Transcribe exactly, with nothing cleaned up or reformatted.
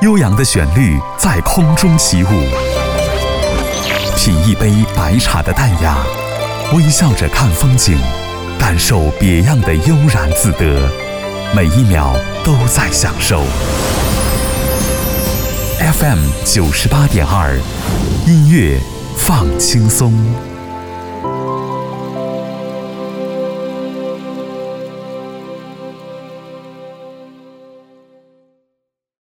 悠扬的旋律在空中起舞，品一杯白茶的淡雅，微笑着看风景，感受别样的悠然自得，每一秒都在享受。F M 九十八点二，音乐放轻松。